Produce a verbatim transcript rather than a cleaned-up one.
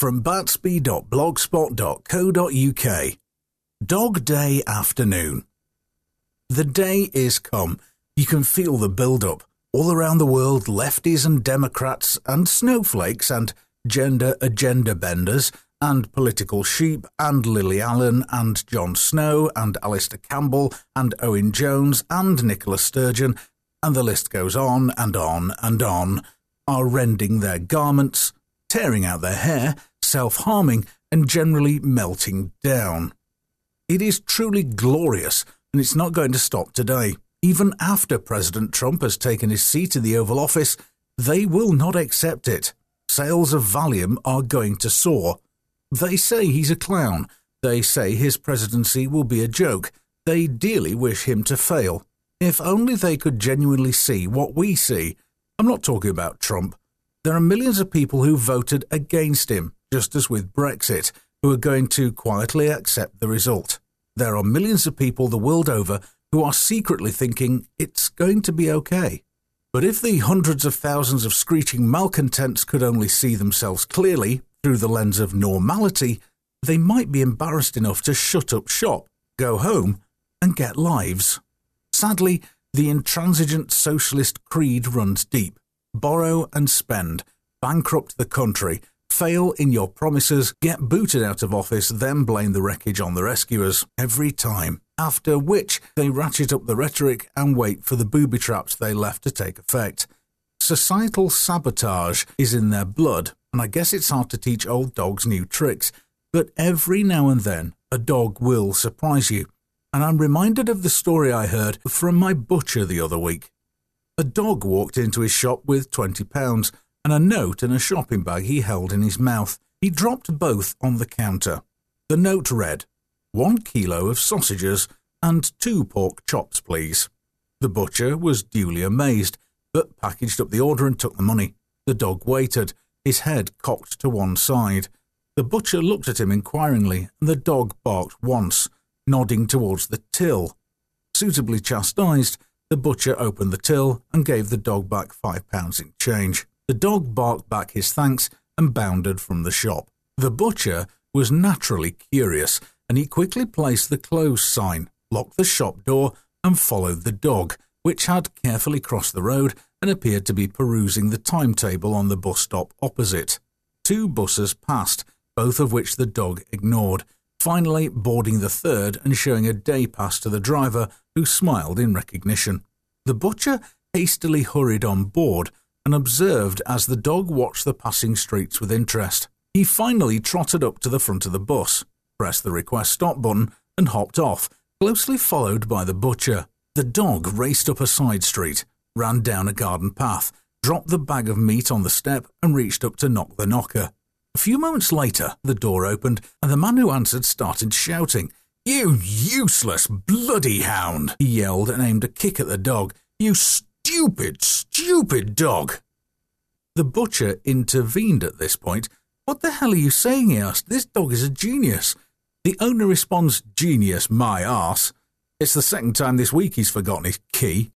from batsby dot blogspot dot co dot uk. Dog Day Afternoon. The day is come. You can feel the build-up. All around the world, lefties and Democrats and snowflakes and gender agenda benders and political sheep and Lily Allen and Jon Snow and Alistair Campbell and Owen Jones and Nicola Sturgeon, and the list goes on and on and on, are rending their garments, tearing out their hair, self-harming and generally melting down. It is truly glorious, and it's not going to stop today. Even after President Trump has taken his seat in the Oval Office, they will not accept it. Sales of Valium are going to soar. They say he's a clown. They say his presidency will be a joke. They dearly wish him to fail. If only they could genuinely see what we see. I'm not talking about Trump. There are millions of people who voted against him, just as with Brexit, who are going to quietly accept the result. There are millions of people the world over who are secretly thinking it's going to be okay. But if the hundreds of thousands of screeching malcontents could only see themselves clearly through the lens of normality, they might be embarrassed enough to shut up shop, go home, and get lives. Sadly, the intransigent socialist creed runs deep. Borrow and spend, bankrupt the country, fail in your promises, get booted out of office, then blame the wreckage on the rescuers every time. After which, they ratchet up the rhetoric and wait for the booby traps they left to take effect. Societal sabotage is in their blood, and I guess it's hard to teach old dogs new tricks, but every now and then a dog will surprise you. And I'm reminded of the story I heard from my butcher the other week. A dog walked into his shop with twenty pounds and a note and a shopping bag he held in his mouth. He dropped both on the counter. The note read, "One kilo of sausages and two pork chops, please." The butcher was duly amazed, but packaged up the order and took the money. The dog waited, his head cocked to one side. The butcher looked at him inquiringly, and the dog barked once, nodding towards the till. Suitably chastised, the butcher opened the till and gave the dog back five pounds in change. The dog barked back his thanks and bounded from the shop. The butcher was naturally curious, and he quickly placed the close sign, locked the shop door, and followed the dog, which had carefully crossed the road and appeared to be perusing the timetable on the bus stop opposite. Two buses passed, both of which the dog ignored, finally boarding the third and showing a day pass to the driver, who smiled in recognition. The butcher hastily hurried on board and observed as the dog watched the passing streets with interest. He finally trotted up to the front of the bus, pressed the request stop button, and hopped off, closely followed by the butcher. The dog raced up a side street, ran down a garden path, dropped the bag of meat on the step, and reached up to knock the knocker. A few moments later, the door opened, and the man who answered started shouting. "You useless bloody hound!" he yelled and aimed a kick at the dog. "You stupid, stupid dog!" The butcher intervened at this point. "What the hell are you saying?" he asked. "This dog is a genius." The owner responds, "Genius, my arse. It's the second time this week he's forgotten his key."